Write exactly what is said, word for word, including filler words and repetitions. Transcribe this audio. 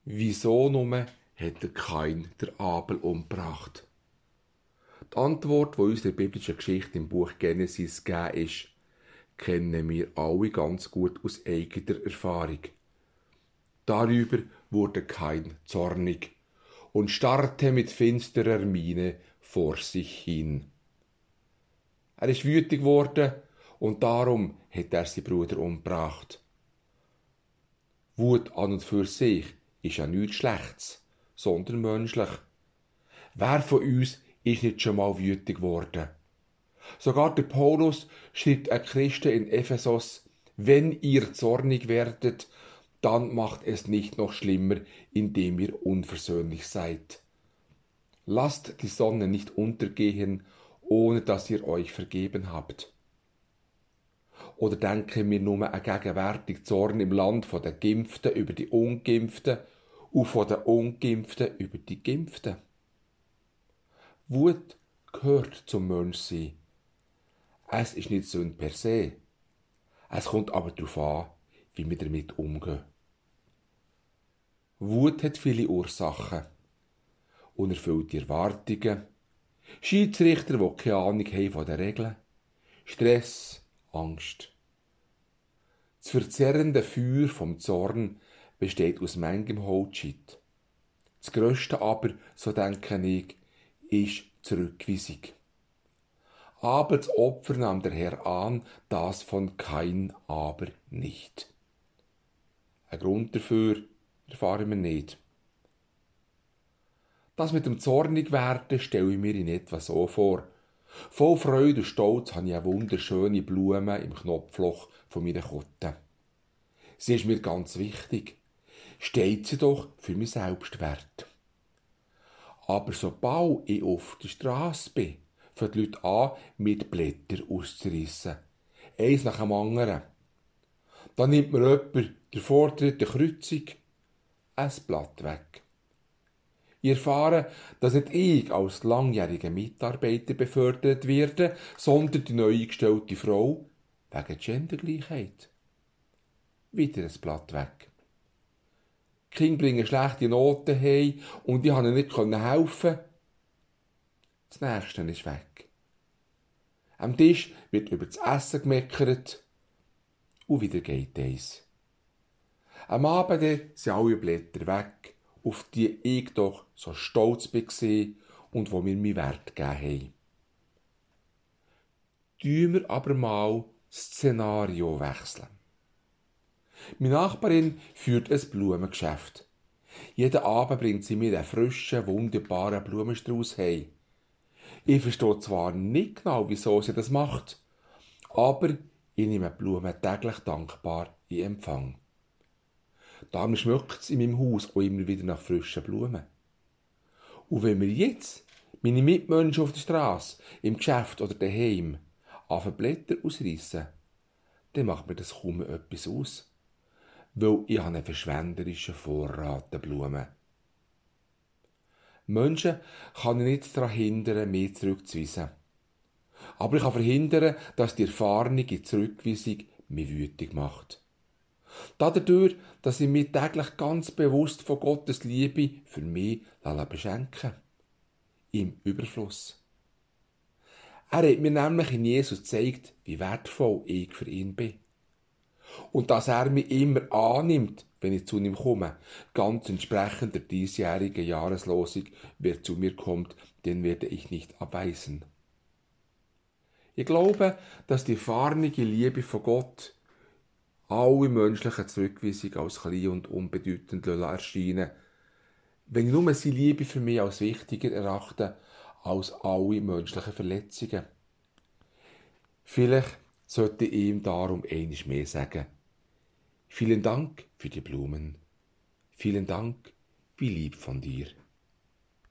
Wieso nur hat der Kain der Abel umgebracht? Die Antwort, die uns in der biblischen Geschichte im Buch Genesis gegeben ist, kennen wir alle ganz gut aus eigener Erfahrung. Darüber wurde Kain zornig und starrte mit finsterer Miene vor sich hin. Er ist wütig geworden und darum hat er seinen Bruder umgebracht. Wut an und für sich ist ja nichts Schlechtes, sondern menschlich. Wer von uns ist nicht schon mal wütig geworden? Sogar der Paulus schreibt an Christen in Ephesus: Wenn ihr zornig werdet, dann macht es nicht noch schlimmer, indem ihr unversöhnlich seid. Lasst die Sonne nicht untergehen, ohne dass ihr euch vergeben habt. Oder denken wir nur an gegenwärtig Zorn im Land von den Geimpften über die Ungeimpften und von den Ungeimpften über die Geimpften. Wut gehört zum Menschsein. Es ist nicht Sünde per se. Es kommt aber darauf an, wie wir damit umgehen. Wut hat viele Ursachen. Unerfüllte Erwartungen, Schiedsrichter, die keine Ahnung haben von den Regeln, Stress, Angst. Das verzerrende Feuer vom Zorn besteht aus manchem Holzscheit. Das Grösste aber, so denke ich, ist die Zurückweisung. Abels Opfer nahm der Herr an, das von Kain aber nicht. Ein Grund dafür erfahren wir nicht. Das mit dem Zornigwerden stelle ich mir in etwa so vor. Voll Freude und Stolz habe ich eine wunderschöne Blume im Knopfloch von meiner Kutte. Sie ist mir ganz wichtig. Steht sie doch für meinen Selbstwert. Aber sobald ich auf der Strasse bin, fangen die Leute an, mit Blättern auszureissen. Eins nach dem anderen. Dann nimmt mir jemand der Vortritt der Kreuzung ein Blatt weg. Ich erfahre, dass nicht ich als langjähriger Mitarbeiter befördert werde, sondern die neu eingestellte Frau wegen Gendergleichheit. Wieder ein Blatt weg. Die Kinder bringen schlechte Noten heim und ich konnte ihnen nicht helfen. Das Nächste ist weg. Am Tisch wird über das Essen gemeckert und wieder geht eins. Am Abend sind alle Blätter weg, auf die ich doch so stolz war und wo mir meinen Wert gegeben haben. Tun wir aber mal das Szenario wechseln. Meine Nachbarin führt ein Blumengeschäft. Jeden Abend bringt sie mir einen frischen, wunderbaren Blumenstrauß heim. Ich verstehe zwar nicht genau, wieso sie das macht, aber ich nehme die Blumen täglich dankbar in Empfang. Darum schmeckt es in meinem Haus auch immer wieder nach frischen Blumen. Und wenn wir jetzt meine Mitmenschen auf der Straße, im Geschäft oder daheim anfangen Blätter ausreissen, dann macht mir das kaum etwas aus, weil ich habe einen verschwenderischen Vorrat der Blumen. Menschen kann ich nicht daran hindern, mich zurückzuweisen. Aber ich kann verhindern, dass die erfahrene Zurückweisung mich wütig macht. Dadurch, dass ich mich täglich ganz bewusst von Gottes Liebe für mich beschenken lasse. Im Überfluss. Er hat mir nämlich in Jesus gezeigt, wie wertvoll ich für ihn bin. Und dass er mich immer annimmt, wenn ich zu ihm komme, ganz entsprechend der diesjährigen Jahreslosung, wer zu mir kommt, den werde ich nicht abweisen. Ich glaube, dass die erfahrene Liebe von Gott alle menschlichen Zurückweisungen als klein und unbedeutend erscheinen, wenn ich nur seine Liebe für mich als wichtiger erachte als alle menschlichen Verletzungen. Vielleicht sollte ich ihm darum einiges mehr sagen. Vielen Dank für die Blumen. Vielen Dank, wie lieb von dir.